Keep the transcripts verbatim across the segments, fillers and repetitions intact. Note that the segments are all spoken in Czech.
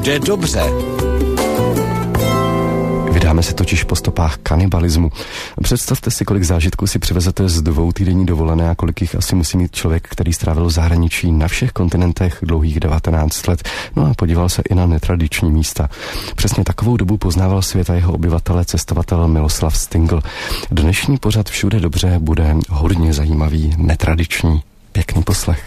Všude dobře. Vydáme se totiž po stopách kanibalismu. Představte si, kolik zážitků si přivezete z dvoutýdenní dovolené a kolik jich asi musí mít člověk, který strávil v zahraničí na všech kontinentech dlouhých devatenáct let. No a podíval se i na netradiční místa. Přesně takovou dobu poznával svět a jeho obyvatele cestovatel Miloslav Stingl. Dnešní pořad Všude dobře bude hodně zajímavý, netradiční. Pěkný poslech.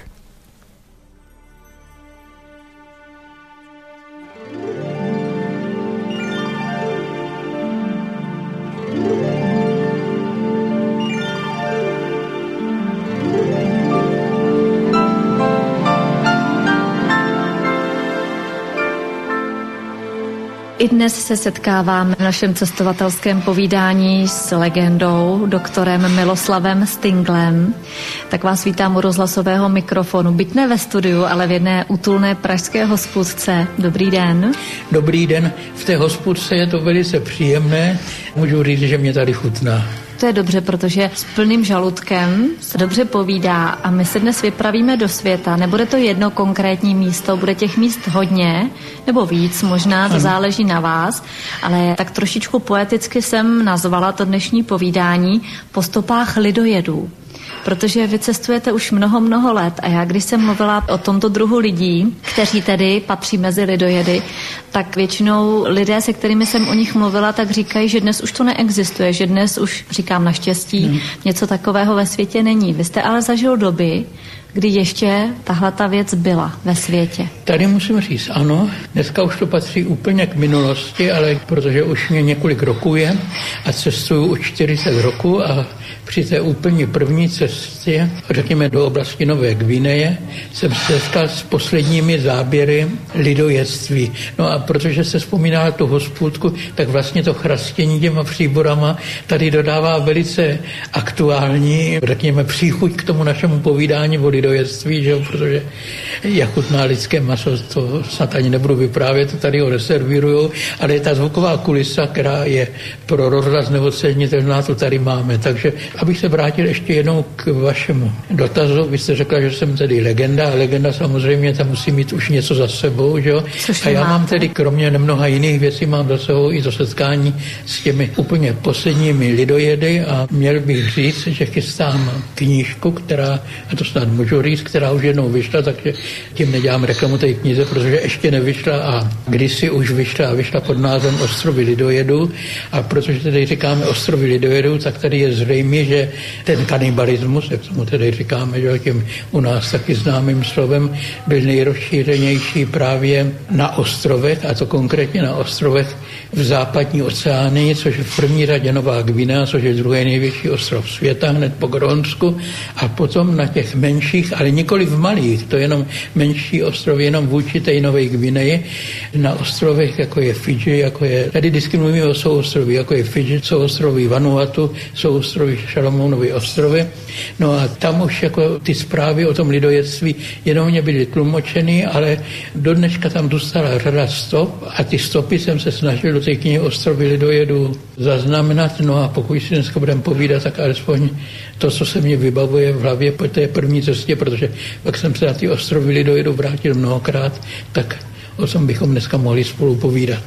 I dnes se setkáváme v našem cestovatelském povídání s legendou, doktorem Miloslavem Stinglem. Tak vás vítám u rozhlasového mikrofonu. Byť ne ve studiu, ale v jedné útulné pražské hospůdce. Dobrý den. Dobrý den. V té hospůdce je to velice příjemné. Můžu říct, že mě tady chutná. To je dobře, protože s plným žaludkem se dobře povídá a my se dnes vypravíme do světa. Nebude to jedno konkrétní místo, bude těch míst hodně, nebo víc, možná to záleží na vás, ale tak trošičku poeticky jsem nazvala to dnešní povídání Po stopách lidojedů. Protože vy cestujete už mnoho, mnoho let a já, když jsem mluvila o tomto druhu lidí, kteří tedy patří mezi lidojedy, tak většinou lidé, se kterými jsem o nich mluvila, tak říkají, že dnes už to neexistuje, že dnes už, říkám naštěstí, hmm. něco takového ve světě není. Vy jste ale zažil doby, kdy ještě tahle ta věc byla ve světě. Tady musím říct ano, dneska už to patří úplně k minulosti, ale protože už mě několik roků je a cestuju už čtyřicet roků a při té úplně první cestě, řekněme do oblasti Nové Gvineje, jsem se setkal s posledními záběry lidojedství. No a protože se vzpomíná na tu hospůdku, tak vlastně to chrastění těma příborama tady dodává velice aktuální, řekněme, příchuť k tomu našemu povídání o lidojedství, že? Protože jak chutná lidské maso, to snad ani nebudu vyprávět, to tady ho reservírujou, ale je ta zvuková kulisa, která je pro rozhlas neocenitelná, to tady máme. Takže abych se vrátil ještě jednou k vašemu dotazu, vy jste řekla, že jsem tedy legenda a legenda samozřejmě tam musí mít už něco za sebou, že jo? A já mám tedy kromě nemnoha jiných věcí, mám za sebou i to setkání s těmi úplně posledními lidojedy a měl bych říct, že chystám knížku, která, a to snad můžu říct, která už jednou vyšla, takže tím nedělám reklamu té knize, protože ještě nevyšla a kdysi už vyšla a vyšla pod názvem Ostrovy lidojedů a protože tedy říkáme Ostrovy lidojedů, tak tady je zřejmě, že ten kanibalismus, jak tomu tedy říkáme, že tím u nás taky známým slovem, byl nejrozšířenější právě na ostrovech, a to konkrétně na ostrovech v západní oceánii, což je v první řadě Nová Gvinea, což je druhý největší ostrov světa, hned po Grónsku, a potom na těch menších, ale nikoli v malých, to je jenom menší ostrovy, jenom vůči té Nové Gvineji, na ostrovech, jako je Fidži, jako je, tady diskriminujeme o souostroví, jako je Fidži, souostroví Vanuatu, souostroví Šalomonovy ostrovy. No a tam už jako ty zprávy o tom lidojedství jenom byly tlumočeny, ale do dneška tam dostala řada stop a ty stopy jsem se snažil do té knihy Ostrovy lidojedů zaznamenat. No a pokud si dneska budeme povídat, tak alespoň to, co se mě vybavuje v hlavě po té první cestě, protože pak jsem se na ty ostrovy lidojedů vrátil mnohokrát, tak o tom bychom dneska mohli spolu povídat.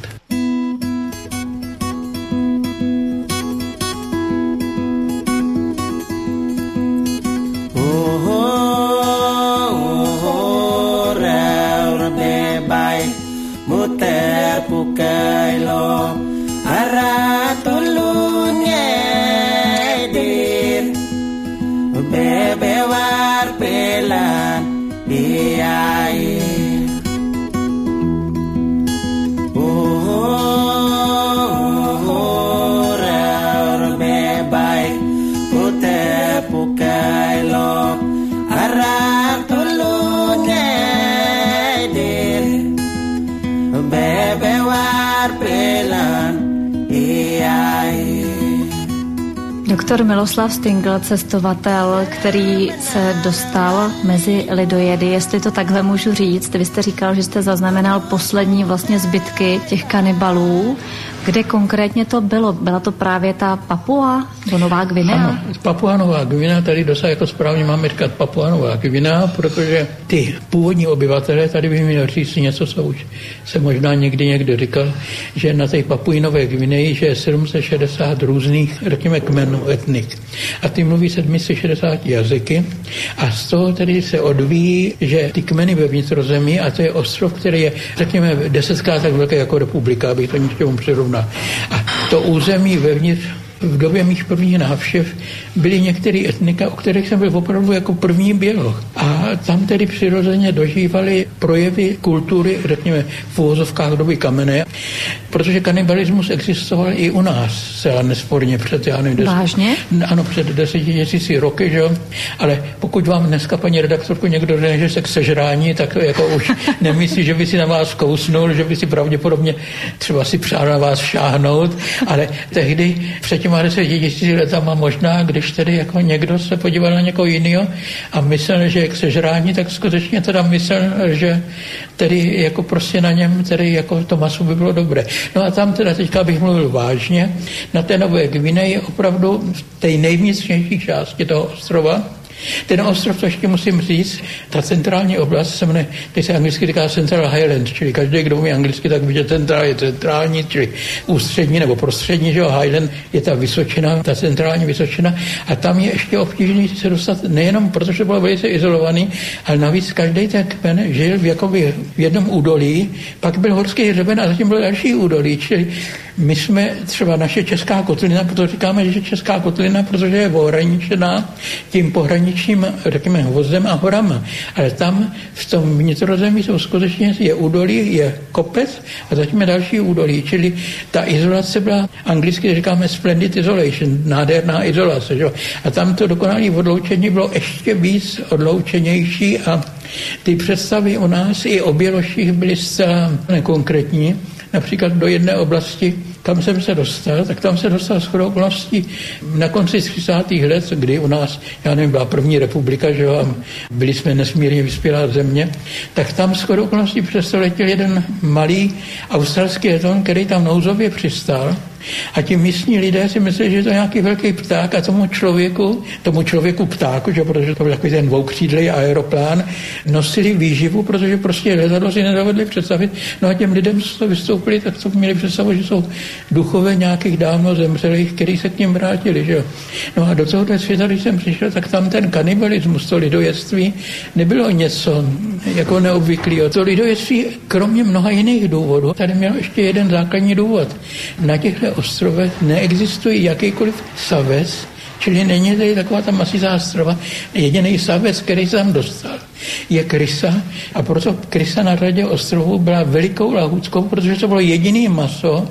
Doktor Miloslav Stingl, cestovatel, který se dostal mezi lidojedy, jestli to takhle můžu říct. Vy jste říkal, že jste zaznamenal poslední vlastně zbytky těch kanibalů. Kde konkrétně to bylo? Byla to právě ta Papua do Nová Gvinea? Ano, Papua Nová Gvinea, tady dosa jako správně máme říkat Papua Nová Gvinea, protože ty původní obyvatelé, tady by měl říct něco, co už se možná někdy někdo říkal, že na té Papui Nové Gvineji, že je sedm set šedesát různých, řekněme, kmenů, etnik. A ty mluví sedm set šedesát jazyky a z toho tedy se odvíjí, že ty kmeny ve vnitrozemí, a to je ostrov, který je, řekněme, desetkrát tak velký jako republika, abych to něčemu přirovnal. A to území vevnitř v době mých prvních návštěv byly některé etnika, o kterých jsem byl opravdu jako první běloch. A tam tedy přirozeně dožívaly projevy kultury, řekněme, v uvozovkách doby kamenné, protože kanibalismus existoval i u nás, celá nesporně před, já nevím, Vážně? Deset, ano, před deseti tisíci roky, že jo, ale pokud vám dneska, paní redaktorku, někdo řekne, že se k sežrání, tak jako už nemyslí, že by si na vás kousnul, že by si pravděpodobně třeba si přál na vás šáhnout, ale tehdy před těma deseti tisíci letama možná, když tedy jako někdo se podíval na někoho jiného a myslel, že je k sežrání, tak skutečně teda myslel, že tedy jako prostě na něm tedy jako to maso by bylo dobré. No a tam teda teďka bych mluvil vážně, na té Nové Gvineji opravdu v té nejvnitřnější části toho ostrova. Ten ostrov, to ještě musím říct, ta centrální oblast se mne, teď se anglicky říká Central Highland, čili každý, kdo umí anglicky, tak ví, že centrál je centrální, čili ústřední nebo prostřední, že jo, Highland je ta Vysočina, ta centrální Vysočina a tam je ještě obtížný se dostat, nejenom protože bylo velice izolovaný, ale navíc každý ten kmen žil v, jakoby, v jednom údolí, pak byl horský hřeben a zatím byl další údolí, čili my jsme třeba naše Česká kotlina, proto říkáme, že Česká kotlina, protože je ohraničená tím pohraničním, řekněme, hvozem a horama. Ale tam v tom vnitrozemí jsou skutečně je údolí, je kopec a zatím je další údolí. Čili ta izolace byla, anglicky říkáme splendid isolation, nádherná izolace. Že? A tam to dokonalé odloučení bylo ještě víc odloučenější a ty představy u nás i o běloších byly zcela nekonkrétní. Například do jedné oblasti, kam jsem se dostal, tak tam se dostal shodou okolností na konci třicátých let, kdy u nás, já nevím, byla první republika, že jo, a byli jsme nesmírně vyspělá země, tak tam shodou okolností přesto letěl jeden malý australský letoun, který tam nouzově přistál. A ti místní lidé si mysleli, že to je nějaký velký pták a tomu člověku, tomu člověku ptáku, že protože to byl takový ten dvoukřídlej aeroplán, nosili výživu, protože prostě letadlo si nedovedli představit. No a těm lidem, co to vystoupili, tak to měli představu, že jsou duchové nějakých dávno zemřelých, kteří se k ním vrátili. Že? No a do tohoto světa, když jsem přišel, tak tam ten kanibalismus, to lidojectví, nebylo něco jako neobvyklého. To lidojectví, kromě mnoha jiných důvodů, tady mělo ještě jeden základní důvod. Na těchto ostrovech neexistuje jakýkoliv savec, čili není tady taková ta masivá ostrova. Jediný savec, který se tam dostal, je krysa a proto krysa na řadě ostrovů byla velikou lahůdkou, protože to bylo jediný maso,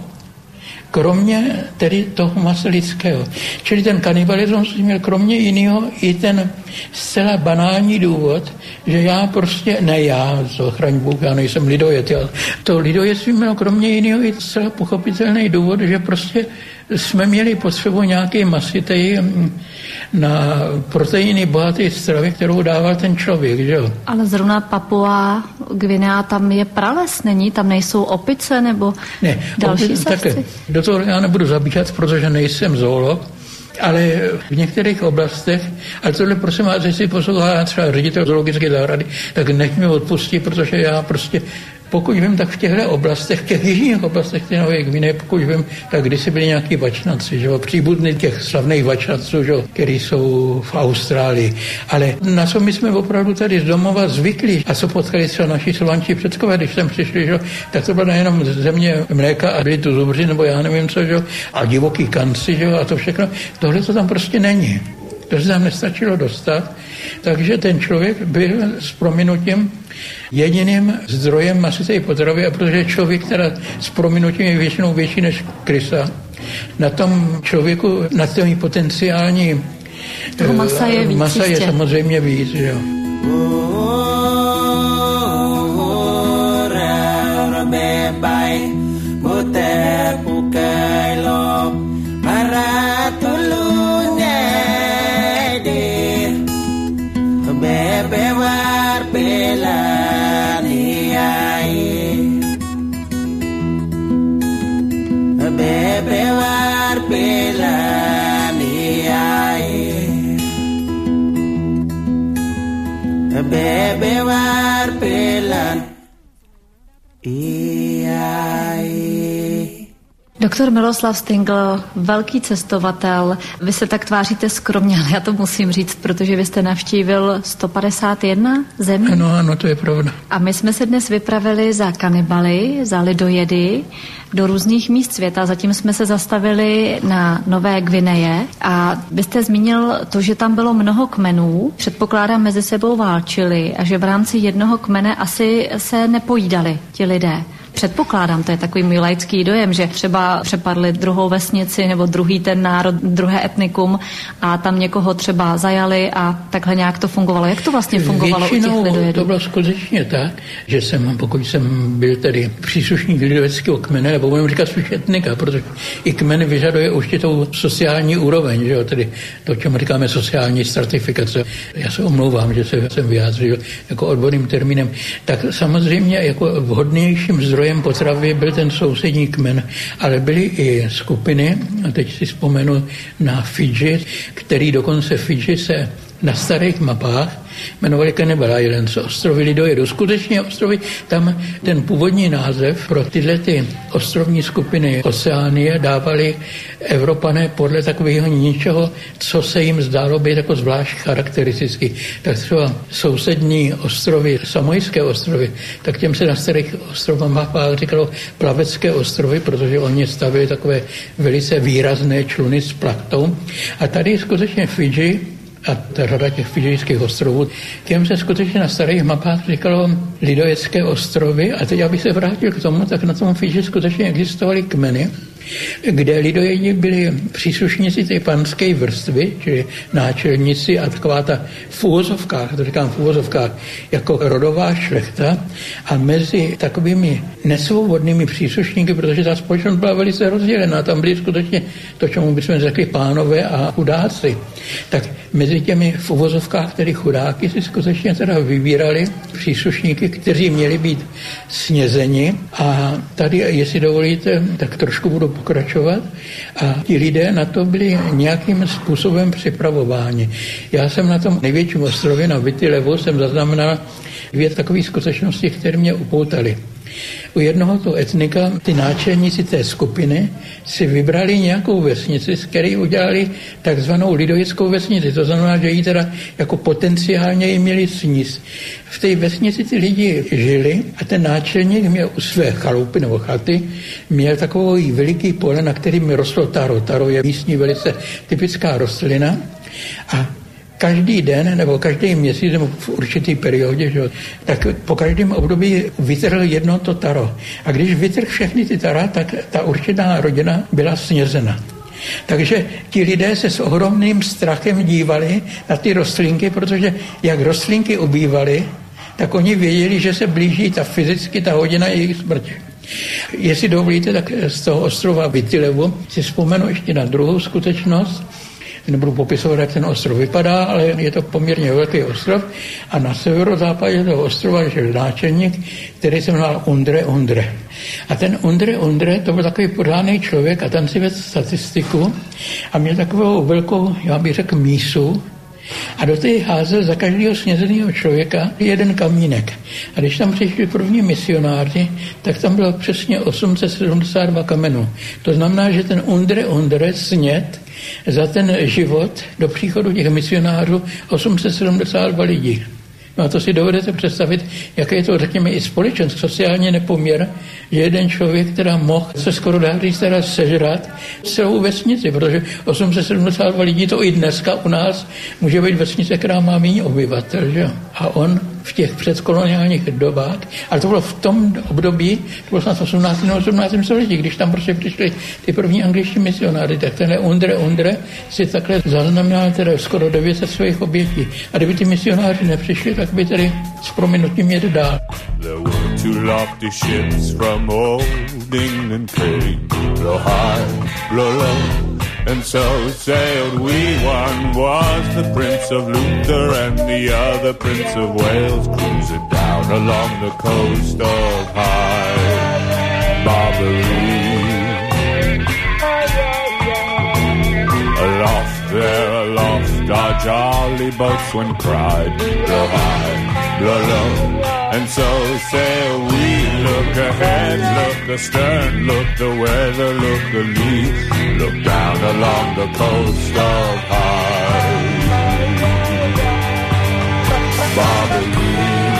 kromě tedy toho masa lidského. Čili ten kanibalismus měl kromě jiného i ten zcela banální důvod, že já prostě, ne já, co chraň Bůh, já nejsem lidojet, já, to lidojetství mělo kromě jiného i zcela pochopitelný důvod, že prostě jsme měli potřebu nějaké masitej na proteiny bohaté stravy, kterou dával ten člověk, že jo? Ale zrovna Papua Gvinea, tam je prales, není? Tam nejsou opice nebo ne, další opice, savci? Do toho já nebudu zabíhat, protože nejsem zoolog, ale v některých oblastech, ale tohle prosím vás, jestli poslouchá třeba ředitel zoologické zahrady, tak nech mi odpustit, protože já prostě pokud vím, tak v těchto oblastech, v těch jižních oblastech té Nové Gvineje, pokud vím, tak kdysi byli nějaký vačnaci, že jo, příbuzní těch slavných vačnaců, že jo, který jsou v Austrálii. Ale na co my jsme opravdu tady z domova zvykli a co potkali třeba naši slovančí předkové, když sem přišli, že jo, tak to byla nejenom země mléka a byli tu zubři, nebo já nevím co, že jo, a divoký kanci, že jo, a to všechno. Tohle to tam prostě není. To se tam nestačilo dostat. Takže ten člověk byl s prominutím jediným zdrojem masité potravy, a protože člověk, která s prominutím je většinou větší než krysa, na tom člověku, na tom potenciální toho masa je víc. Masa je samozřejmě víc, že jo. bebe war pelan. Doktor Miloslav Stingl, velký cestovatel, vy se tak tváříte skromně, ale já to musím říct, protože vy jste navštívil sto padesát jedna zemí. Ano, ano, to je pravda. A my jsme se dnes vypravili za kanibaly, za lidojedy do různých míst světa. Zatím jsme se zastavili na Nové Gvineje a vy jste zmínil to, že tam bylo mnoho kmenů, předpokládám mezi sebou válčili a že v rámci jednoho kmene asi se nepojídali ti lidé. Předpokládám, to je takový můj laický dojem, že třeba přepadli druhou vesnici nebo druhý ten národ, druhé etnikum a tam někoho třeba zajali a takhle nějak to fungovalo. Jak to vlastně fungovalo Většinou u těch lidojedů? To bylo skutečně tak, že jsem, pokud jsem byl tedy příslušník lidoveckého kmene, nebo budeme říkat spíš etnika, protože i kmen vyžaduje určitou sociální úroveň, že jo, tedy to, čemu říkáme sociální stratifikace. Já se omlouvám, že se jsem vyjádřil jako odborným termínem. Tak samozřejmě jako vhodnějším zdrojem potravy byl ten sousední kmen, ale byly i skupiny, a teď si vzpomenu na Fidži, který dokonce Fidži se na starých mapách jmenovali Cannibal Islands, ostrovy lidojedů. Skutečně ostrovy, tam ten původní název pro tyhle ty ostrovní skupiny Oceánie dávali Evropané podle takového něčeho, co se jim zdálo být jako zvlášť charakteristický. Tak třeba sousední ostrovy, Samojské ostrovy, tak těm se na starých ostrovách říkalo Plavecké ostrovy, protože oni stavili takové velice výrazné čluny s plachtou. A tady skutečně Fidži a ta řada těch fidžijských ostrovů, těm se skutečně na starých mapách říkalo lidojecké ostrovy. A teď, abych se vrátil k tomu, tak na tom Fidži skutečně existovaly kmeny, kde lidojedi byli příslušníci té panské vrstvy, čili náčelníci a taková ta v úvozovkách, to říkám v úvozovkách, jako rodová šlechta a mezi takovými nesvobodnými příslušníky, protože ta společnost byla velice rozdělená, tam byli skutečně to, čemu bychom řekli pánové a chudáci. Tak mezi těmi v uvozovkách, tedy chudáky, si skutečně teda vybírali příslušníky, kteří měli být snězeni a tady, jestli dovolíte, tak trošku budu pokračovat a ti lidé na to byli nějakým způsobem připravováni. Já jsem na tom největším ostrově, na Vitilevu, jsem zaznamenal dvě takové skutečnosti, které mě upoutaly. U jednoho toho etnika ty náčelníci té skupiny si vybrali nějakou vesnici, z které udělali takzvanou lidojeckou vesnici. To znamená, že ji teda jako potenciálně ji měli sníst. V té vesnici ty lidi žili a ten náčelník měl u své chalupy nebo chaty, měl takový veliký pole, na kterým rostlo taro. Taro je místní velice typická rostlina a každý den nebo každý měsíc nebo v určitý periodě, že, tak po každém období vytrhl jedno to taro. A když vytrhl všechny ty tara, tak ta určitá rodina byla snězena. Takže ti lidé se s ohromným strachem dívali na ty rostlinky, protože jak rostlinky ubývaly, tak oni věděli, že se blíží ta fyzicky ta hodina jejich smrti. Jestli dovolíte, tak z toho ostrova Vitilevu si vzpomenu ještě na druhou skutečnost. Nebudu popisovat, jak ten ostrov vypadá, ale je to poměrně velký ostrov a na severozápadě toho ostrova žil náčelník, který se jmenoval Undre Undre. A ten Undre Undre, to byl takový pořádný člověk a ten si vedl statistiku a měl takovou velkou, já bych řekl, mísu a do té házel za každého snězeného člověka jeden kamínek. A když tam přišli první misionáři, tak tam bylo přesně osm set sedmdesát dva kamenů. To znamená, že ten Undre Undre sněd za ten život do příchodu těch misionářů osm set sedmdesát dva lidí. No a to si dovedete představit, jaké je to, řekněme, i společenský sociální nepoměr, že jeden člověk, která mohl se skoro dá říct teda sežrat celou vesnici, protože osm set sedmdesát dva lidí to i dneska u nás může být vesnice, která má méně obyvatel, že? A on v těch předkoloniálních dobách, ale to bylo v tom období, to bylo snad v osmnáctém a osmnáctém století, když tam prostě přišli ty první angličtí misionáři, tak tenhle Undre Undre si takhle zaznamenal teda skoro devět set svých obětí. A kdyby ty misionáři nepřišli, tak by tedy s prominutím jeli dál. There were two lofty ships from old England came, blow high, blow low, and so sailed we. One was the Prince of Luther and the other Prince of Wales, cruising down along the coast of High Barbary. Aloft there, aloft, our jolly boatswain cried, blow high, blah, blah. And so say we, look ahead, look astern, look the weather, look the lee, look down along the coast of High Barbary.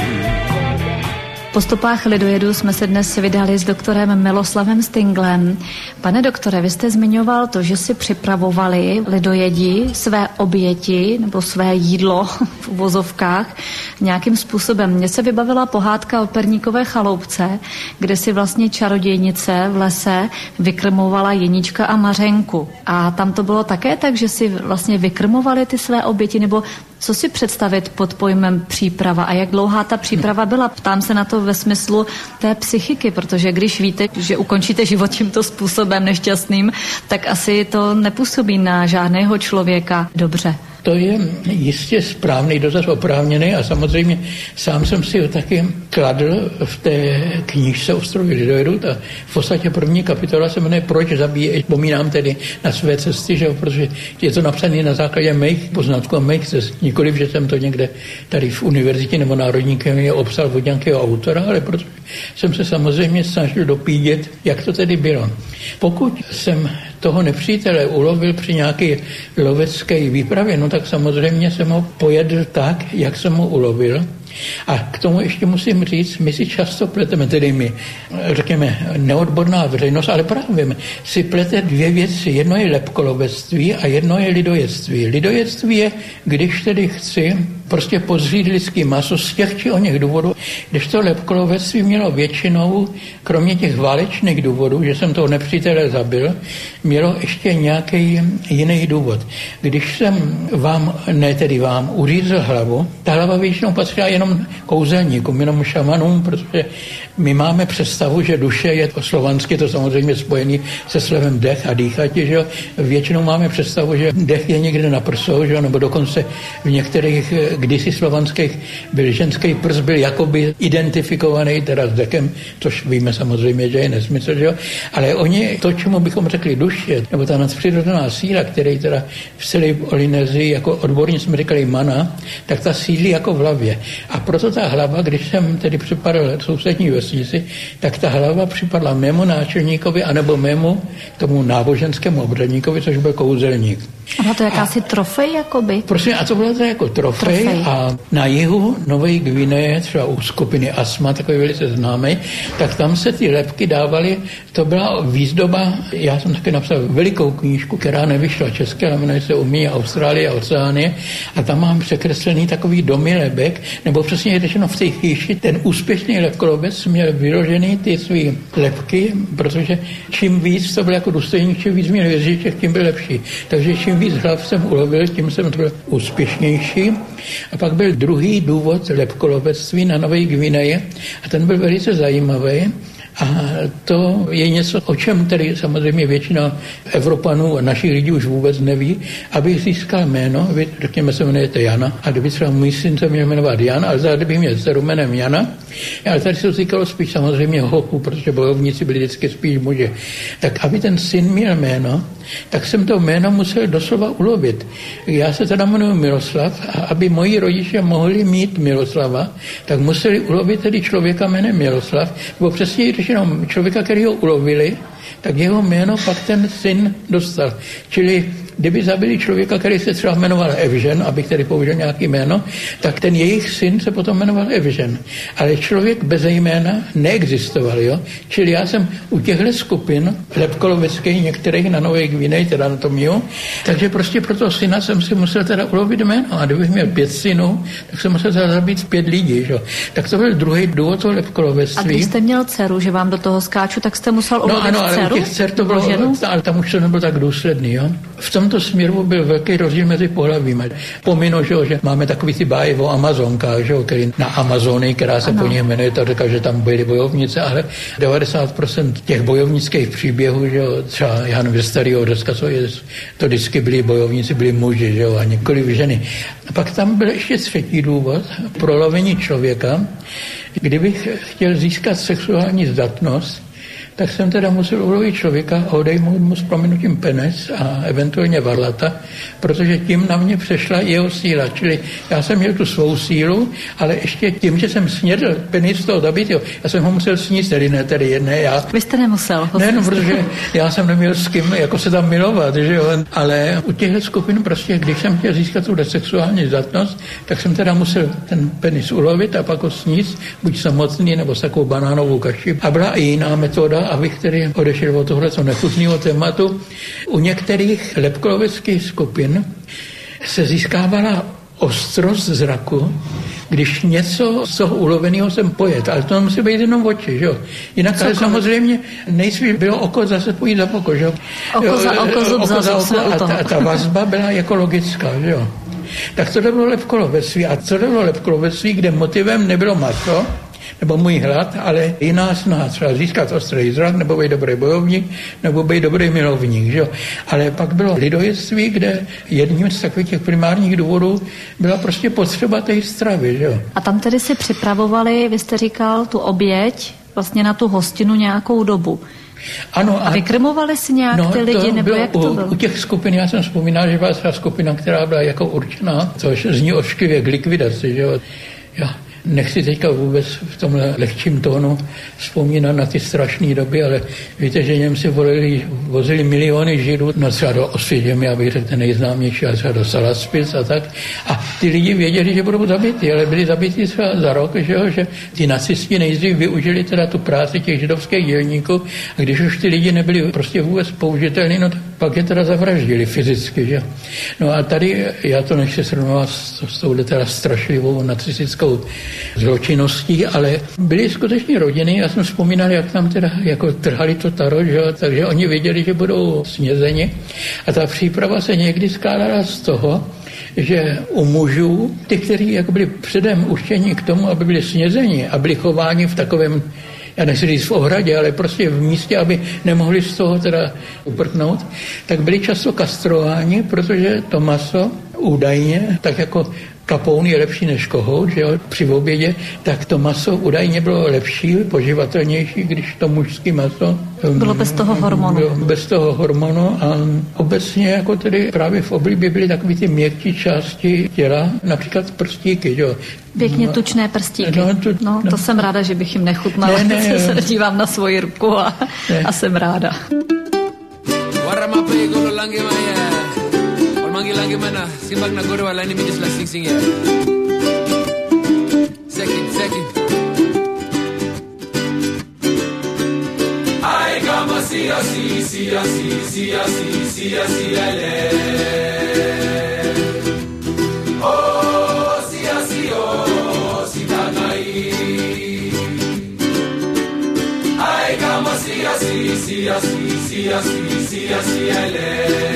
Po stopách lidojedu jsme se dnes vydali s doktorem Miloslavem Stinglem. Pane doktore, vy jste zmiňoval to, že si připravovali lidojedi své oběti nebo své jídlo v uvozovkách nějakým způsobem. Mně se vybavila pohádka o perníkové chaloupce, kde si vlastně čarodějnice v lese vykrmovala Jenička a Mařenku. A tam to bylo také tak, že si vlastně vykrmovali ty své oběti, nebo co si představit pod pojmem příprava a jak dlouhá ta příprava byla? Ptám se na to ve smyslu té psychiky, protože když víte, že ukončíte život tímto způsobem nešťastným, tak asi to nepůsobí na žádného člověka dobře. To je jistě správný dotaz, oprávněný a samozřejmě sám jsem si ho taky kladl v té knížce Ostrovy lidojedu. Ta v podstatě první kapitola se jmenuje Proč zabíjet. Vzpomínám tedy na své cesty, že, protože je to napsané na základě mých poznatků a mých cest. Nikoliv, že jsem to někde tady v univerzitě nebo Národní knihovně obsal od nějakého autora, ale protože jsem se samozřejmě snažil dopídět, jak to tedy bylo. Pokud jsem toho nepřítele ulovil při nějaké lovecké výpravě, no tak samozřejmě jsem ho pojedl tak, jak jsem ho ulovil. A k tomu ještě musím říct, my si často pleteme, tedy my, řekněme, neodborná veřejnost, ale právě si plete dvě věci. Jedno je lepkolovectví a jedno je lidojedství. Lidojedství je, když tedy chci prostě pozřít lidský maso z těch či o něch důvodů, když to lepkolovectví mělo většinou, kromě těch válečných důvodů, že jsem toho nepřítele zabil, mělo ještě nějaký jiný důvod. Když jsem vám, ne tedy vám, uřízl hlavu, ta hlava většinou patřila jenom kouzelníkům, jenom šamanům, protože my máme představu, že duše je slovansky, to samozřejmě spojený se slovem dech a dýchatě, že jo. Většinou máme představu, že dech je někde na prsou, že jo, nebo dokonce v některých kdysi slovanských byl ženský prs, byl jakoby identifikovaný teda s dechem, což víme samozřejmě, že je nesmysl, že jo. Ale oni, to, čemu bychom řekli duše, nebo ta nadpřirozená síla, který teda v celé Polynésii, jako odborně jsme říkali mana, tak ta sídlí jako v hlavě. A proto ta hlava, když jsem tedy připadal sousední vesnici, tak ta hlava připadla mému náčelníkovi anebo mému tomu náboženskému obřadníkovi, což byl kouzelník. A byla to jakási a, trofej, jakoby? Prosím, a to bylo to jako trofej, trofej. A na jihu Nové Gvineje, třeba u skupiny Asma, takový velice známý, tak tam se ty lebky dávaly, to byla výzdoba, já jsem taky napsal velikou knížku, která nevyšla české, ale jmenuje se Umění Austrálie a Oceánie, a tam mám překreslený takový domy lebek, nebo přesně řečeno v té chýši, ten úspěšný lebkolobec měl vyložený ty svý lebky, protože čím víc to byl jako důstojník, čím víc měl věříček, tím byl lepší. Takže čím víc hlav jsem ulovil, tím jsem byl úspěšnější. A pak byl druhý důvod lebkolovectví na Nové Gvineji a ten byl velice zajímavý. A to je něco, o čem tedy samozřejmě většina Evropanů a našich lidí už vůbec neví. Abych získal jméno, vy, řekněme, se jmenujete Jana, a kdyby třeba můj syn se měl jmenovat Jan, ale zároveň bych měl dceru jménem Jana, ale tady se to týkalo spíš samozřejmě hochů, protože bojovníci byli vždycky spíš muži. Tak aby ten syn měl jméno, tak jsem to jméno musel doslova ulovit. Já se teda jmenuji Miroslav a aby moji rodiče mohli mít Miroslava, tak museli ulovit tedy člověka jménem Miroslav, nebo přesně když jenom člověka, který ho ulovili, tak jeho jméno pak ten syn dostal. Čili kdyby zabili člověka, který se třeba jmenoval Evžen, abych tedy použil nějaký jméno, tak ten jejich syn se potom jmenoval Evžen. Ale člověk bez jména neexistoval, jo? Čili já jsem u těchto skupin lepkoloveckých, některých na Nové Gvineji, teda na tom jihu, takže prostě pro toho syna jsem si musel teda ulovit jméno. A kdybych měl pět synů, tak jsem musel teda zabít pět lidí, jo? Tak to byl druhý důvod toho lepkolovectví. A když jste měl dceru, že vám do toho skáču, tak jste musel ulovit no, ano, ale dceru? U těch dcer to bylo, ale tam už to nebylo tak důsledný, jo? V tomto směru byl velký rozdíl mezi pohlavími. Pominu, že, že máme takový ty báje o Amazonkách, že, který na Amazonii, která se ano. po něj jmenuje, to říká, že tam byly bojovnice, ale devadesát procent těch bojovnických příběhů, že, třeba Jan Vesterýho rozkazuje, to vždycky byli bojovníci, byli muži, že, a nikoliv ženy. A pak tam byl ještě třetí důvod pro lovení člověka. Kdybych chtěl získat sexuální zdatnost, tak jsem teda musel ulovit člověka a odejmout mu s prominutím penis a eventuálně varlata, protože tím na mě přešla jeho síla. Čili já jsem měl tu svou sílu, ale ještě tím, že jsem snědl penis toho zabitého, já jsem ho musel sníst, tedy ne, tedy jedné já. Vy jste nemusel. Ne, no, protože já jsem neměl s kým jako se tam milovat, že jo, ale u těchto skupin prostě, když jsem chtěl získat tu sexuální zdatnost, tak jsem teda musel ten penis ulovit a pak ho sníst, buď samotný nebo s takovou banánovou kaši. A byla i jiná metoda, abych tedy odešel od tohleto nechutného tématu. U některých lepkoloveckých skupin se získávala ostrost zraku, když něco z toho uloveného jsem pojet, ale to musí být jenom oči, že jo. Jinak ale samozřejmě nejspíš bylo oko zase pojít za oko, že jo. Oko za oko, zub za zub. A ta, a ta vazba byla jako logická, že jo. Tak to bylo lepkolovectví. A co bylo lepkolovectví, kde motivem nebylo maso, nebo můj hlad, ale jiná snaha, třeba získat ostrý zrak, nebo být dobrý bojovník, nebo být dobrý milovník, že jo. Ale pak bylo lidojectví, kde jedním z takových těch primárních důvodů byla prostě potřeba té stravy, že jo. A tam tedy si připravovali, vy jste říkal, tu oběť vlastně na tu hostinu nějakou dobu. Ano, a, a vykrmovali si nějak no, ty lidi, nebo bylo, jak to bylo? U, u těch skupin, já jsem vzpomínal, že byla třeba skupina, která byla jako určená, což zní ošklivě k likvidaci, že jo. Já nechci teďka vůbec v tomhle lehčím tónu vzpomínat na ty strašné doby, ale víte, že Němci volili, vozili miliony Židů, no třeba do Osvětimi, abych řekl ten nejznámější, ale třeba do Salaspils a tak. A ty lidi věděli, že budou zabiti, ale byli zabiti třeba za rok, že, jo, že ty nacisti nejdřív využili teda tu práci těch židovských dělníků a když už ty lidi nebyli prostě vůbec použitelní, no tak pak je teda zavraždili fyzicky, že. No a tady, já to nechci srovnovat s, s touhle teda strašlivou nacistickou zločinností, ale byly skutečně rodiny, já jsem vzpomínal, jak tam teda jako trhali to taro, že? Takže oni věděli, že budou snězeni a ta příprava se někdy skládala z toho, že u mužů, ty, kteří jako byli předem určeni k tomu, aby byli snězeni a byli chováni v takovém, já nechci říct v ohradě, ale prostě v místě, aby nemohli z toho teda uprchnout, tak byli často kastrováni, protože to maso údajně, tak jako kapoun je lepší než kohout, že jo, při obědě, tak to maso údajně bylo lepší, poživatelnější, když to mužské maso bylo bez toho hormonu. Bylo bez toho hormonu a obecně jako tedy právě v oblibě byly takové ty měkčí části těla, například prstíky, jo. Pěkně tučné prstíky. No, tu, no, to no. Jsem ráda, že bych jim nechutnala. Ne, ne, se dívám na svoji ruku a, a jsem ráda. Lagi mana simbang nagoro wala ni minutes la sing sing ya second second ai kama si asi si asi si asi si asi ale oh si asi oh si tanai ai kama si asi si asi si asi si asi ale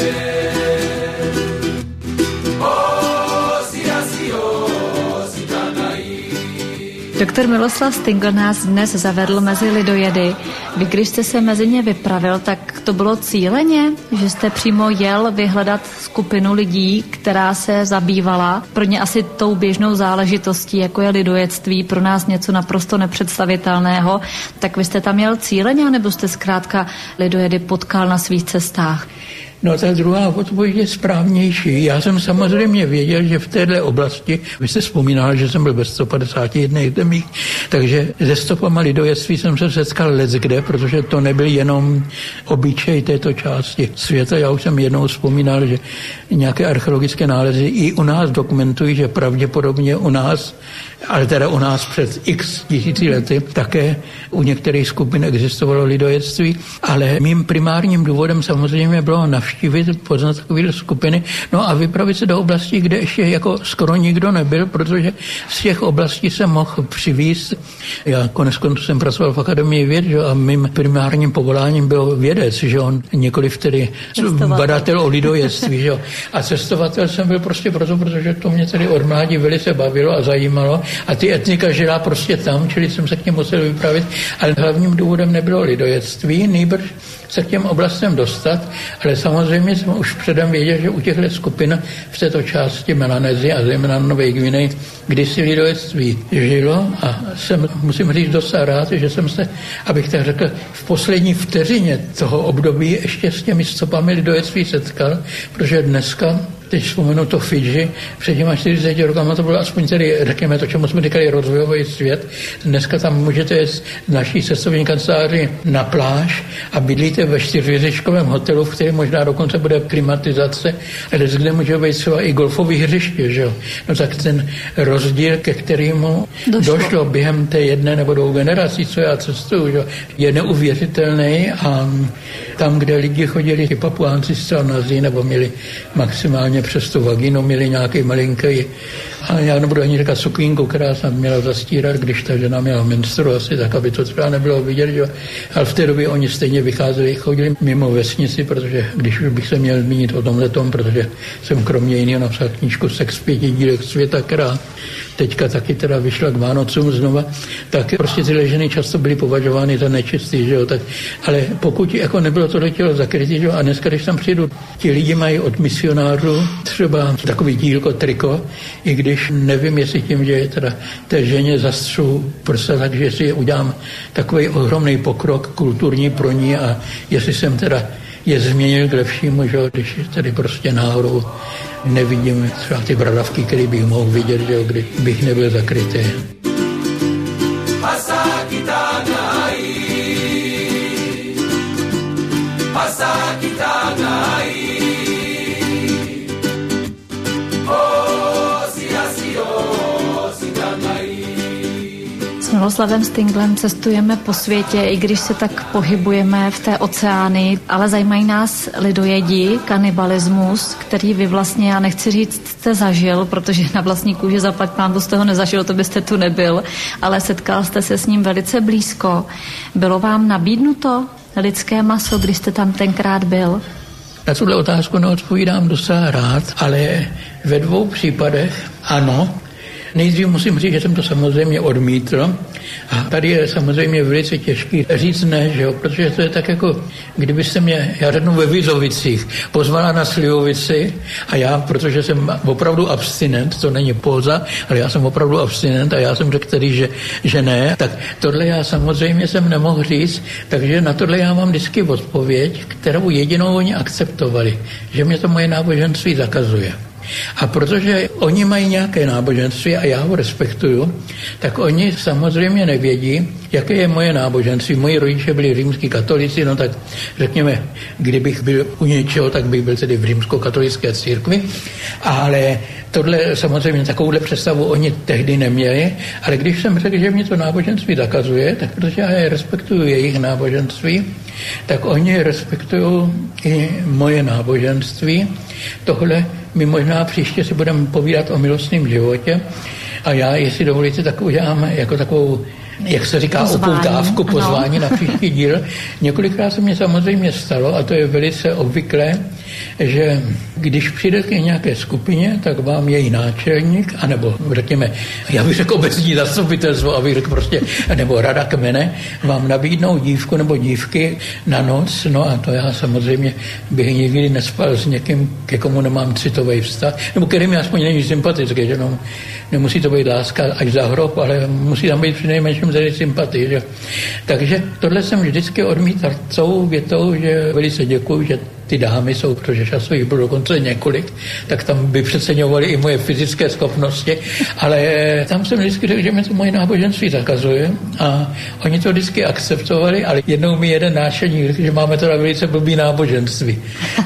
Doktor Miloslav Stingl nás dnes zavedl mezi lidojedy. Vy, když jste se mezi ně vypravil, tak to bylo cíleně, že jste přímo jel vyhledat skupinu lidí, která se zabývala pro ně asi tou běžnou záležitostí, jako je lidojectví, pro nás něco naprosto nepředstavitelného. Tak vy jste tam jel cíleně, nebo jste zkrátka lidojedy potkal na svých cestách? No ta druhá odpověď je správnější. Já jsem samozřejmě věděl, že v téhle oblasti, vy jste vzpomínal, že jsem byl ve sto padesáti jedné zemích, takže se stopama lidojectví jsem se setkal leckde, protože to nebyl jenom obyčej této části světa. Já už jsem jednou vzpomínal, že nějaké archeologické nálezy i u nás dokumentují, že pravděpodobně u nás, ale teda u nás před x tisíci lety, také u některých skupin existovalo lidojectví, ale mým primárním důvodem samozřejmě bylo navštívit, poznat takové skupiny, no a vypravit se do oblastí, kde ještě jako skoro nikdo nebyl, protože z těch oblastí se mohl přivízt. Já konec konců jsem pracoval v Akademii věd, že, a mým primárním povoláním byl vědec, že on nikoliv tedy badatel o lidojectví, že. A cestovatel jsem byl prostě proto, protože to mě tedy od mládí velice bavilo a zajímalo a ty etnika žila prostě tam, čili jsem se k něm musel vypravit, ale hlavním důvodem nebylo lidojectví, nýbrž se k těm oblastem dostat, ale samozřejmě jsem už předem věděl, že u těchto skupin v této části Melanézie a zejména Nové Guiney kdysi lidojectví žilo a jsem, musím říct, docela rád, že jsem se, abych tak řekl, v poslední vteřině toho období ještě s těmi stopami lidojectví setkal, protože dneska, teď vzpomenu to Fidži, před těma čtyřiceti rokama to bylo aspoň tedy, řekněme to, čemu jsme říkali rozvojový svět. Dneska tam můžete jít z naší cestovní kanceláři na pláž a bydlíte ve čtyřhvězdičkovém hotelu, v kterém možná dokonce bude klimatizace, ale kde může být třeba i golfové hřiště, že jo. No tak ten rozdíl, ke kterému došlo. došlo během té jedné nebo dvou generací, co já cestuju, že je neuvěřitelný a tam, kde lidi chodili, ty Papuánci zcela nazí, nebo měli maximálně přes tu vagínu, měli nějaký malinký, ale já nebudu ani říkat sukínku, která jsem měla zastírat, když ta žena měla menstruaci, tak aby to třeba nebylo vidět, že? Ale v té době oni stejně vycházeli, chodili mimo vesnici, protože když už bych se měl zmínit o tomhletom, protože jsem kromě jiného napsal knížku Sex v pěti dílech světa, která teďka taky teda vyšla k Vánocům znova, tak prostě tyhle ženy často byly považovány za nečistý, že jo, tak, ale pokud jako nebylo tohle tělo zakrytý, že jo, a dneska, když tam přijdu, ti lidi mají od misionářů třeba takový dílko, triko, i když nevím, jestli tím, že je teda té ženě zastřu prsa, takže si udělám takový ohromný pokrok kulturní pro ní a jestli jsem teda je změnil k lepšímu, že když tady prostě náhodou nevidím třeba ty bradavky, které bych mohl vidět, že kdy bych nebyl zakrytý. S Miloslavem Stinglem cestujeme po světě, i když se tak pohybujeme v té oceány, ale zajímají nás lidojedi, kanibalismus, který vy vlastně, já nechci říct, jste zažil, protože na vlastní kůži zaplať pánbůh jste ho nezažil, to byste tu nebyl, ale setkal jste se s ním velice blízko. Bylo vám nabídnuto lidské maso, když jste tam tenkrát byl? Na tuhle otázku neodpovídám docela rád, ale ve dvou případech ano. Nejdřív musím říct, že jsem to samozřejmě odmítl a tady je samozřejmě velice těžký říct ne, že jo, protože to je tak jako, kdybyste mě, já řeknu ve Vizovicích, pozvala na Slivovici a já, protože jsem opravdu abstinent, to není póza, ale já jsem opravdu abstinent a já jsem řekl tedy, že, že ne, tak tohle já samozřejmě jsem nemohl říct, takže na tohle já mám vždycky odpověď, kterou jedinou oni akceptovali, že mě to moje náboženství zakazuje. A protože oni mají nějaké náboženství a já ho respektuju, tak oni samozřejmě nevědí, jaké je moje náboženství. Moji rodiče byli římský katolíci, no tak řekněme, kdybych byl u něčeho, tak bych byl tedy v římskokatolické církvi, ale tohle samozřejmě takovouhle představu oni tehdy neměli, ale když jsem řekl, že mě to náboženství zakazuje, tak protože já je respektuju jejich náboženství, tak oni respektují i moje náboženství. Tohle my možná příště si budeme povídat o milostném životě a já, jestli dovolíte, tak udělám jako takovou, jak se říká, upoutávku, pozvání na příští díl. Několikrát se mě samozřejmě stalo, a to je velice obvyklé, že když přijde k nějaké skupině, tak vám její náčelník, anebo řekněme, já bych řekl obecní zastupitelstvo, abych řekl prostě, nebo rada kmene, vám nabídnou dívku nebo dívky na noc, no a to já samozřejmě bych nikdy nespal s někým, ke komu nemám citový vztah, nebo který mi aspoň není sympatický, že no, nemusí to být láska až za hrob, ale musí tam být přinejmenším tady sympatii, že? Takže tohle jsem vždycky odmítal celou větou, že velice děkuju, že ty dámy jsou, protože času jich bylo dokonce několik, tak tam by přeceňovali i moje fyzické schopnosti, ale tam jsem vždycky řekl, že mi to moje náboženství zakazuje a oni to vždycky akceptovali, ale jednou mi jeden nášelník řekl, že máme teda velice blbý náboženství.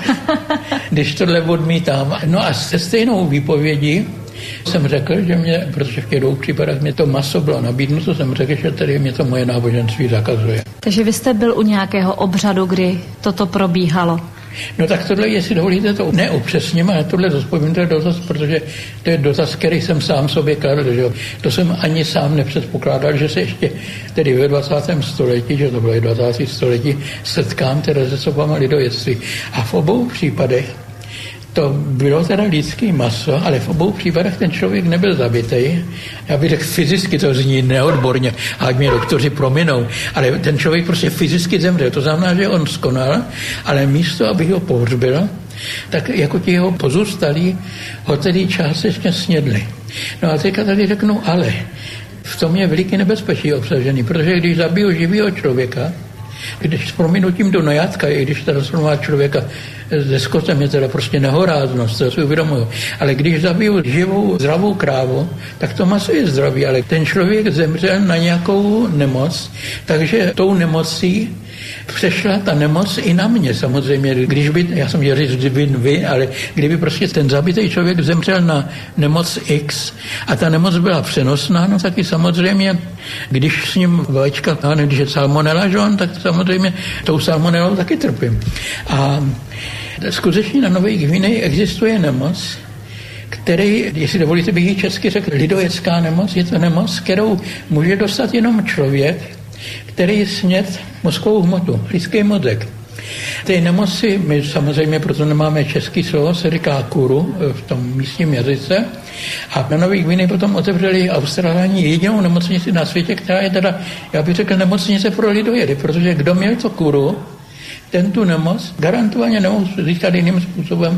Když tohle odmítám. No a se stejnou výpovědí jsem řekl, že mě, protože v těch dvou případech mě to maso bylo nabídnuto, jsem řekl, že tady mě to moje náboženství zakazuje. Takže vy jste byl u nějakého obřadu, kdy toto probíhalo? No tak tohle, jestli dovolíte, to neupřesním, ale tohle zodpovím, to je dotaz, protože to je dotaz, který jsem sám sobě kladl, že jo. To jsem ani sám nepředpokládal, že se ještě tedy ve dvacátém století, že to bylo i dvacátém století, setkám teda se sobama lidojectví. A v obou případech To bylo teda lidský maso, ale v obou případech ten člověk nebyl zabitý. Já bych řekl, fyzicky to zní neodborně, ať mě doktoři prominou, ale ten člověk prostě fyzicky zemřel. To znamená, že on skonal, ale místo, aby ho pohřbil, tak jako ti jeho pozůstalí ho tedy částečně snědli. No a teďka tady řeknu ale. V tom je veliký nebezpečí obsažený, protože když zabiju živého člověka, když s prominutím do najátka, i když teda srovná člověka se skotem, je teda prostě nehoráznost, to si uvědomuju. Ale když zabiju živou, zdravou krávu, tak to maso je zdravý, ale ten člověk zemřel na nějakou nemoc, takže tou nemocí přešla ta nemoc i na mě samozřejmě. Když by, já jsem měl říct vy, vy, ale kdyby prostě ten zabitý člověk zemřel na nemoc X a ta nemoc byla přenosná, no taky samozřejmě, když s ním vajíčka, když je salmonella, že on, tak samozřejmě tou salmonellou taky trpím. A skutečně na Nové Gvineji existuje nemoc, který, jestli dovolíte, bych ji česky řekl, lidojecká nemoc, je to nemoc, kterou může dostat jenom člověk, který sněd mozkovou hmotu, lidský mozek. Té nemoci, my samozřejmě, proto nemáme český slovo, se říká kuru v tom místním jazyce. A na Nový Gvineji potom otevřeli Australani jedinou nemocnici na světě, která je teda, já bych řekl, nemocnice pro lidojedy, protože kdo měl to kuru, ten tu nemoc garantovaně nemohl získat jiným způsobem,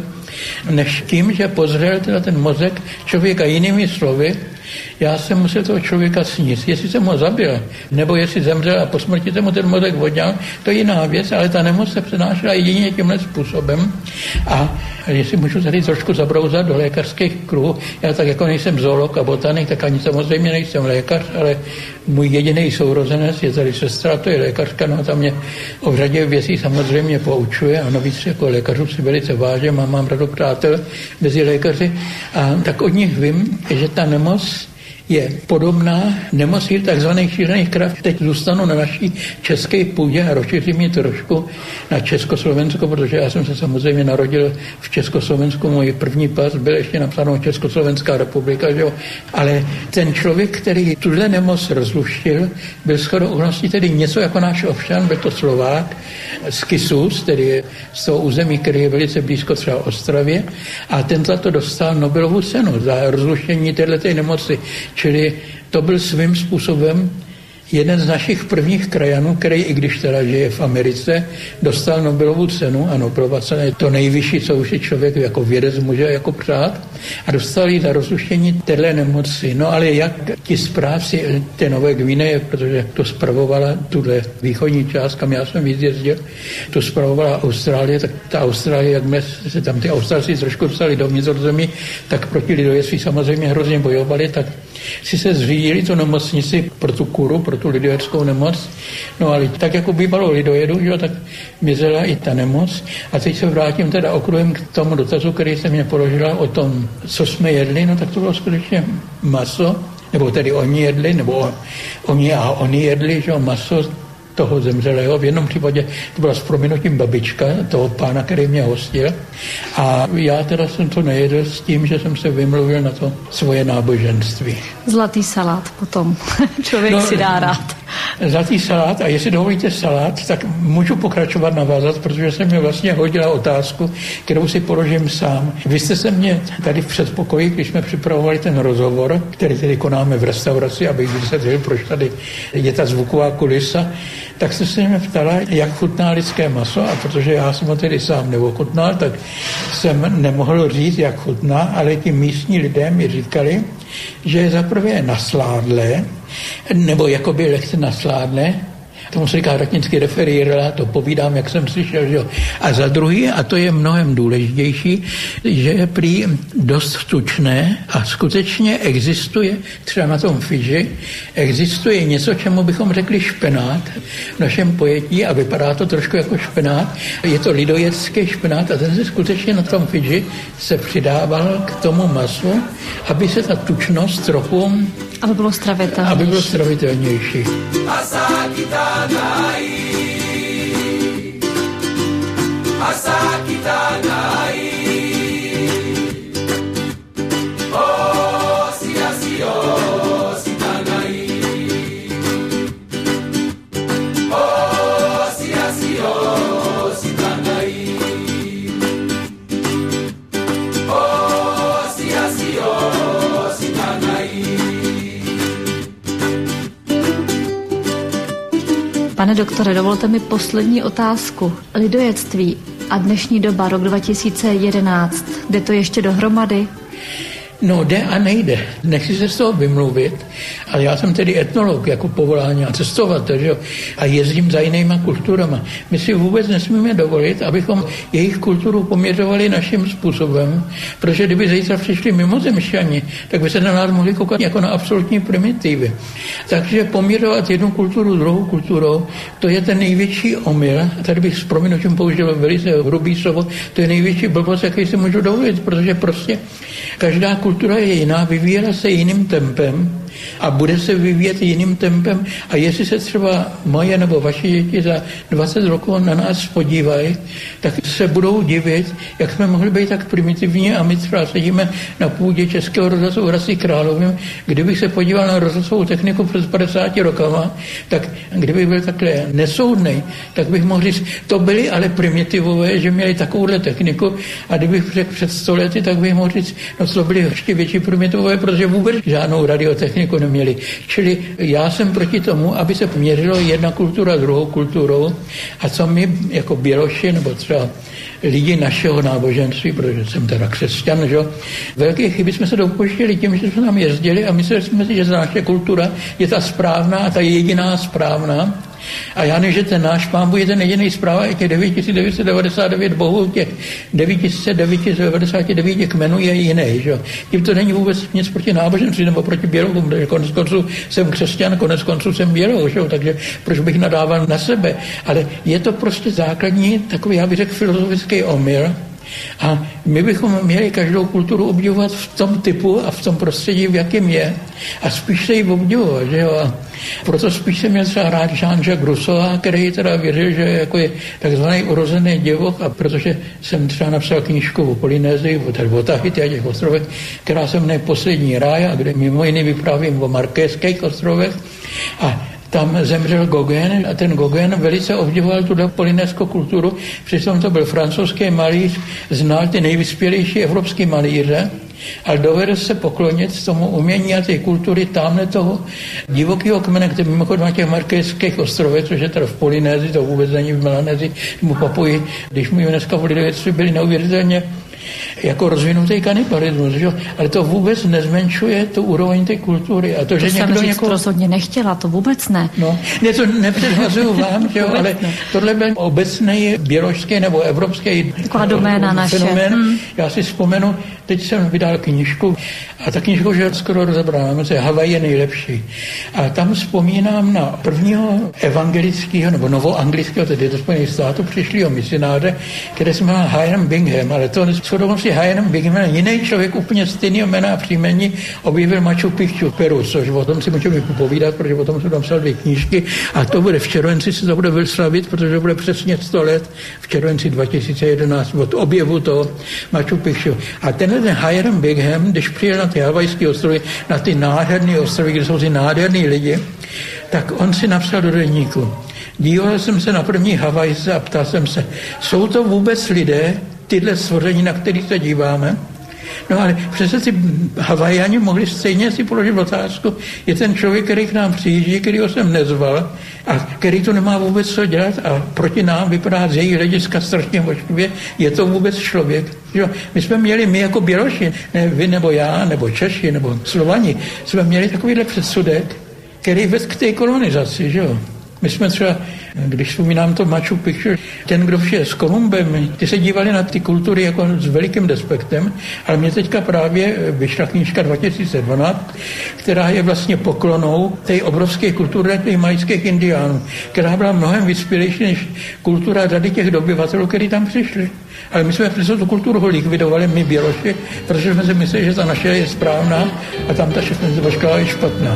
než tím, že pozřel teda ten mozek člověka. Jinými slovy, já jsem musel toho člověka sníst. Jestli jsem ho zabil, nebo jestli zemřel a po smrti jsem mu ten mozek odňal, to je jiná věc, ale ta nemoc se přenášela jedině tímhle způsobem. A jestli můžu tady trošku zabrouzat do lékařských kruhů, já tak jako nejsem zoolog a botanik, tak ani samozřejmě nejsem lékař, ale můj jediný sourozenec je tady sestra, to je lékařka, no a ta mě o řadě věcí samozřejmě poučuje a navíc jako lékařů si velice vážím a mám řadu přátel mezi lékaři a tak od nich vím, že ta nemoc je podobná nemocí takzvaných šířených krav. Teď zůstanu na naší české půdě a rozšířím ji trošku na Československo, protože já jsem se samozřejmě narodil v Československu, můj první pas byl ještě napsáno Československá republika, že jo? Ale ten člověk, který tuhle nemoc rozluštil, byl shodou okolností tedy něco jako náš občan, byl to Slovák z Kisus, tedy je z toho území, který je velice blízko třeba Ostravě, a ten za to dostal Nobelovu cenu za rozluštění téhleté nemoci. Čili to byl svým způsobem jeden z našich prvních krajanů, který, i když teda žije v Americe, dostal Nobelovu cenu, a Nobelova cena je to nejvyšší, co už je člověk jako vědec může jako přát, a dostal ji za rozluštění téhle nemoci. No ale jak ti správci té Nové Gvineje, protože to spravovala tuhle východní část, kam já jsem víc jezdil, to spravovala Austrálie, tak ta Austrálie, jak se tam ty Australci trošku dostali do vnitrozemí, tak proti lidojectví samozřejmě hrozně bojovali, tak si se zřídili tu nemocnici pro tu kuru, pro tu lidojeckou nemoc. No ale tak jako bývalo lidojedu, že, tak mizela i ta nemoc. A teď se vrátím teda okruhem k tomu dotazu, který se mě položila o tom, co jsme jedli, no tak to bylo skutečně maso, nebo tedy oni jedli, nebo oni a oni jedli, že maso toho zemřelého. V jednom případě to byla s prominutím babička toho pána, který mě hostil. A já teda jsem to nejedl s tím, že jsem se vymluvil na to svoje náboženství. Zlatý salát potom. Člověk no, si dá rád. Zlatý salát, a jestli dovolíte salát, tak můžu pokračovat navázat, protože jsem mi vlastně hodila otázku, kterou si položím sám. Vy jste se mě tady v předpokoji, když jsme připravovali ten rozhovor, který tedy konáme v restauraci, abych vysvětlil, proč tady je ta zvuková kulisa, tak jste se mě ptala, jak chutná lidské maso, a protože já jsem ho tedy sám neochutnal, tak jsem nemohl říct, jak chutná, ale ti místní lidé mi říkali, že je zaprvé nasládlé, nebo jakoby lehce nasládlé, tomu se říká ratnický referírla, to povídám, jak jsem slyšel, že jo. A za druhý, a to je mnohem důležitější, že je prý dost tučné a skutečně existuje, třeba na tom Fidži, existuje něco, čemu bychom řekli špenát v našem pojetí, a vypadá to trošku jako špenát. Je to lidojecký špenát a ten se skutečně na tom Fidži se přidával k tomu masu, aby se ta tučnost trochu... Aby bylo stravitelnější. Aby bylo stravitelnější. Pane doktore, dovolte mi poslední otázku. Lidojectví a dnešní doba, rok dva tisíce jedenáct, jde to ještě dohromady? No, jde a nejde. Nechci se z toho vymluvit, ale já jsem tedy etnolog jako povolání a cestovatel, že jo? A jezdím za jinýma kulturama. My si vůbec nesmíme dovolit, abychom jejich kulturu poměřovali naším způsobem, protože kdyby zítra přišli mimozemšťani, tak by se na nás mohli koukat jako na absolutní primitivy. Takže poměřovat jednu kulturu druhou kulturou, to je ten největší omyl. A tady bych s prominutím použil velice hrubý slovo, to je největší blbost, jaký si můžu dovolit, protože prostě každá kultura je jiná, vyvíjela se jiným tempem a bude se vyvíjet jiným tempem a jestli se třeba moje nebo vaše děti za dvacet roků na nás podívají, tak se budou divit, jak jsme mohli být tak primitivní a my třeba sedíme na půdě Českého rozhlasu v Hradci Králové. Kdybych se podíval na rozhlasovou techniku před padesáti rokama, tak kdybych byl takhle nesoudnej, tak bych mohl říct, to byli ale primitivové, že měli takovouhle techniku a kdybych řekl před sto lety, tak bych mohl říct, no to byli ještě větší primitivové, protože vůbec žádnou radiotechniku neměli. Čili já jsem proti tomu, aby se měřilo jedna kultura druhou kulturou a co my jako Běloši nebo třeba lidi našeho náboženství, protože jsem teda křesťan, že? Velké chyby jsme se dopouštěli tím, že jsme tam jezdili a mysleli jsme si, že ta naše kultura je ta správná a ta jediná správná. A já než, že ten náš Pán Bůh je ten jediný zpráva, i těch devět tisíc devět set devadesát devět bohů, těch devět tisíc devět set devadesát devět kmenů je jiný. Že? Tím to není vůbec nic proti náboženství nebo proti Bělohům, protože konec konců jsem křesťan, konec konců jsem Běloch, že? Takže proč bych nadával na sebe. Ale je to prostě základní takový, já bych řekl, filozofický omyl. A my bychom měli každou kulturu obdivovat v tom typu a v tom prostředí, v jakém je. A spíš se jí obdivovat, že jo. A proto spíš jsem měl třeba rád Jean-Jacques Rousseau, který teda věřil, že jako je takzvaný urozený děvok, a protože jsem třeba napsal knížku o Polynézii, o Tahiti a těch ostrovech, která se jmenuje Poslední ráj, a kde mimo jiný vyprávím o Markéských ostrovech. A tam zemřel Gauguin a ten Gauguin velice obdivoval tu polynéskou kulturu, přitom to byl francouzský malíř, znal ty nejvyspělejší evropské malíře, ale dovedl se poklonit tomu umění a té kultury tamhle toho divokého kmene, který mimochodem na těch Markéských ostrovech, což je teda v Polynézii, to vůbec není v Melanézii, nebo Papuji, když my dneska v lidovectví byli neuvěřitelně jako rozvinutý kanibalismus, že? Ale to vůbec nezmenšuje tu úroveň té kultury. A to, to že jsem někdo říct někoho... rozhodně nechtěla, to vůbec ne. No, ne, to nepředhazuju vám, že jo, ale tohle byl obecný běložský nebo evropský taková doména naše. Fenomén. Hmm. Já si vzpomenu, teď jsem vydal knížku a ta knížka, že skoro rozebrala, se Havaj je nejlepší. A tam vzpomínám na prvního evangelického nebo novoanglického, tedy do Spojených států přišlého misionáře, který se jmenoval Hiram Bingham, ale to shodou si Hiram Bingham, jiný člověk úplně stejného jména a příjmení objevil Machu Picchu v Peru, což o tom si můžeme povídat, protože potom jsem tam psal dvě knížky a to bude v červenci, se to bude vyslavit, protože bude přesně sto let v červenci dva tisíce jedenáct od objevu toho Machu Picchu. A tenhle ten Hiram Bingham, když přijel na ty havajské ostrovy, na ty nádherné ostrovy, kde jsou ty nádherní lidi, tak on si napsal do deníku. Díval jsem se na první Havajce a ptal jsem se, jsou to vůbec lidé, tyhle stvoření, na který se díváme? No ale přece ty Havajani mohli stejně si položit otázku, je ten člověk, který k nám přijíždí, kterýho jsem nezval a který to nemá vůbec co dělat a proti nám vypadá z jejich hlediska strašně ošklivě, je to vůbec člověk? Jo? My jsme měli, my jako Běloši, ne vy nebo já, nebo Češi, nebo Slovani, jsme měli takovýhle předsudek, který vedl k té kolonizaci, že jo? My jsme třeba, když vzpomínám to Machu Picchu, ten, kdo vše s Kolumbem, ty se dívali na ty kultury jako s velikým despektem, ale mě teďka právě vyšla knížka dva tisíce dvanáct, která je vlastně poklonou té obrovské kultury těch majských indiánů, která byla mnohem vyspělejší než kultura řady těch dobyvatelů, kteří tam přišli. Ale my jsme přece tu kulturu likvidovali, my Běloši, protože jsme si mysleli, že ta naše je správná a tam ta všechna je špatná.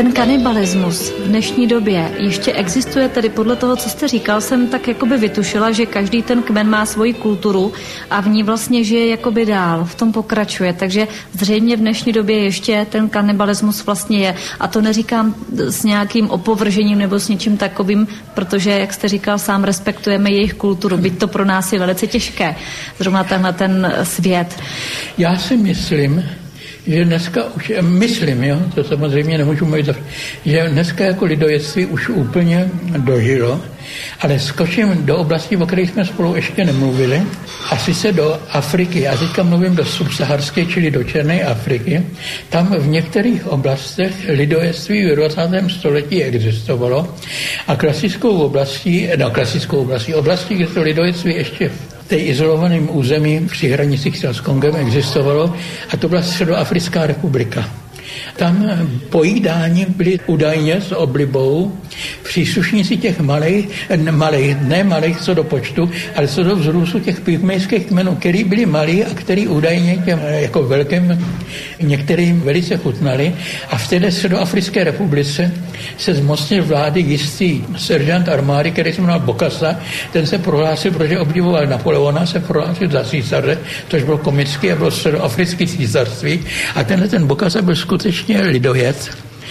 Ten kanibalismus v dnešní době ještě existuje, tedy podle toho, co jste říkal, jsem tak jakoby vytušila, že každý ten kmen má svoji kulturu a v ní vlastně žije jakoby dál, v tom pokračuje, takže zřejmě v dnešní době ještě ten kanibalismus vlastně je. A to neříkám s nějakým opovržením nebo s něčím takovým, protože, jak jste říkal, sám respektujeme jejich kulturu, byť to pro nás je velice těžké, zrovna tenhle ten svět. Já si myslím, že dneska už, myslím, jo, to samozřejmě nemůžu mluvit, že dneska jako lidojedství už úplně dožilo, ale skočím do oblasti, o kterých jsme spolu ještě nemluvili, a sice do Afriky. Já teďka mluvím do subsaharské, čili do Černé Afriky. Tam v některých oblastech lidojedství v dvacátém století existovalo a klasickou oblastí, no klasickou oblastí, oblastí, kde to lidojedství ještě v té izolovaném území při hranicích s Kongem existovalo, a to byla Středoafrická republika. Tam pojídáni byli údajně s oblibou příslušníci těch malých, malých, ne malých co do počtu, ale co do vzrůstu těch pygmejských kmenů, který byli malí a který údajně těm jako velkým některým velice chutnali. A v této Středoafrické republice se zmocnil vlády jistý seržant armády, který se jmenoval Bokassa. Ten se prohlásil, protože obdivoval Napoleona, se prohlásil za císaře, což bylo komický a bylo středoafrický císařství. A tenhle ten Bokassa byl skutečně lidojed.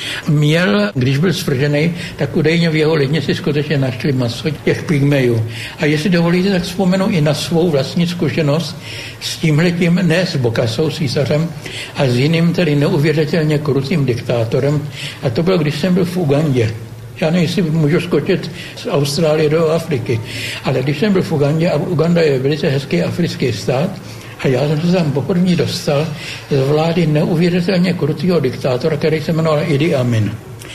Měl, když byl svržený, tak údajně v jeho lidně si skutečně našli maso těch pygmejů. A jestli dovolíte, tak vzpomenu i na svou vlastní zkušenost s tímhletím, ne s Bokassou, císařem, a s jiným, tedy neuvěřitelně krutým diktátorem. A to bylo, když jsem byl v Ugandě. Já nevím, jestli můžu skočit z Austrálie do Afriky, ale když jsem byl v Ugandě, a Uganda je velice hezký africký stát, a já jsem se tam poprvé dostal z vlády neuvěřitelně krutého diktátora, který se jmenoval Idi Amin.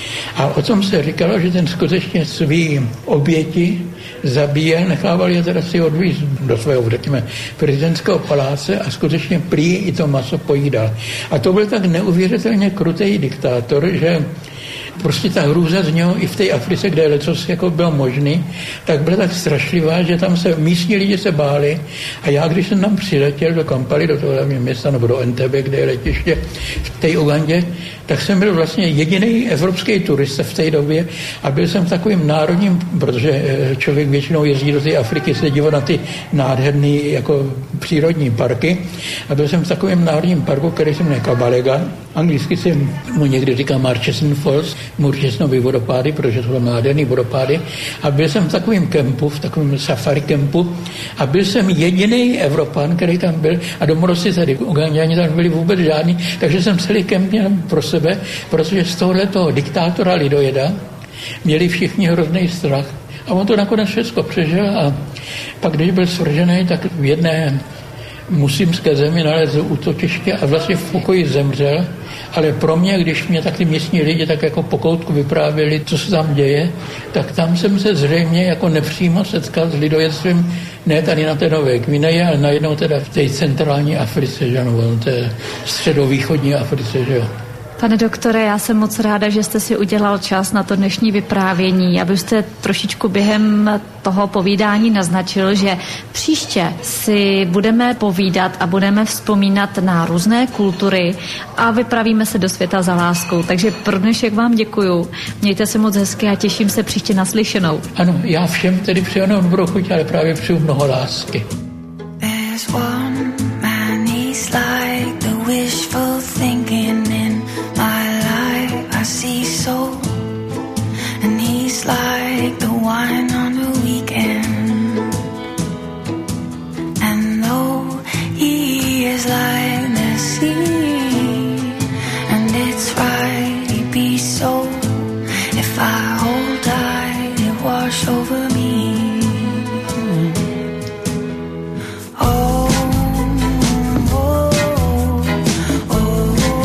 A o tom se říkalo, že ten skutečně svý oběti zabíjel, nechával je teda si odvízt do svého, řekněme, prezidentského paláce a skutečně prý i to maso pojídal. A to byl tak neuvěřitelně krutý diktátor, že prostě ta hrůza z něho i v té Africe, kde lecos jako bylo možný, tak byla tak strašlivá, že tam se místní lidi se báli. A já, když jsem tam přiletěl do Kampaly, do toho města, nebo do Entebbe, kde je letiště v té Ugandě, tak jsem byl vlastně jediný evropský turista v té době a byl jsem takovým národním, protože člověk většinou jezdí do té Afriky se dívat na ty nádherné jako přírodní parky, a byl jsem v takovém národním parku, který se jmenuje Kabalega. Anglicky se mu někdy říká Murchison Falls, Murchisonovy vodopády, protože to byly nádherný vodopády. A byl jsem v takovém kempu, v takovém safari kempu, a byl jsem jediný Evropan, který tam byl, a domorodci tady Uganďani tam byli vůbec žádný, takže jsem celý kemp měl pro sebe, protože z tohoto diktátora lidojeda měli všichni hrozný strach. A on to nakonec všechno přežil, a pak, když byl svržený, tak v jedné muslimské zemi nalezl útočiště a vlastně v pokoji zemřel. Ale pro mě, když mě tak ty místní lidi tak jako po koutku vyprávěli, co se tam děje, tak tam jsem se zřejmě jako nepřímo setkal s lidojedstvím, ne tady na té Nové Gvineji, ale najednou teda v té centrální Africe, že no, v té středovýchodní Africe, že jo. Pane doktore, já jsem moc ráda, že jste si udělal čas na to dnešní vyprávění, abyste trošičku během toho povídání naznačil, že příště si budeme povídat a budeme vzpomínat na různé kultury a vypravíme se do světa za láskou. Takže pro dnešek vám děkuju. Mějte se moc hezky a těším se příště naslyšenou. Ano, já všem tedy přeju jenom dobrou chuť, ale právě přeju mnoho lásky. There's one man, he's like the wishful thinking in my life. I see soul, and he's like the wine on a weekend. And though he is like the sea, and it's right, he be so. If I hold tight, it wash over me. Oh, oh, oh, oh.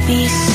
be